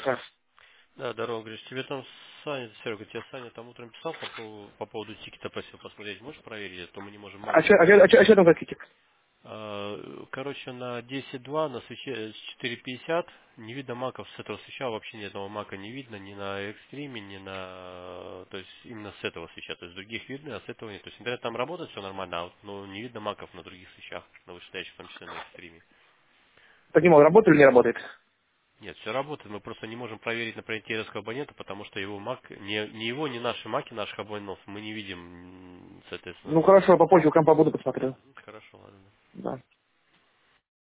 Да. Да, здорово, говоришь, тебе там Саня, Серега, тебе Саня там утром писал по поводу тикета, просил посмотреть, можешь проверить, а то мы не можем А Мака что найти. там за китик? Короче, на 10.2, на свече с 4.50 не видно маков с этого свеча, вообще ни одного мака не видно, ни на экстриме, ни на... То есть именно с этого свеча, то есть других видно, а с этого нет. То есть интернет там работает, все нормально, а вот, ну, не видно маков на других свечах, на вышестоящих, в том числе на экстриме. Понимал, работает или не работает? Нет, все работает, мы просто не можем проверить на интернетского абонента, потому что его мак, ни его, ни наши маки, наших абонентов мы не видим, соответственно, Ну ну, хорошо, попозже у компа буду посмотрю. хорошо, ладно. Да.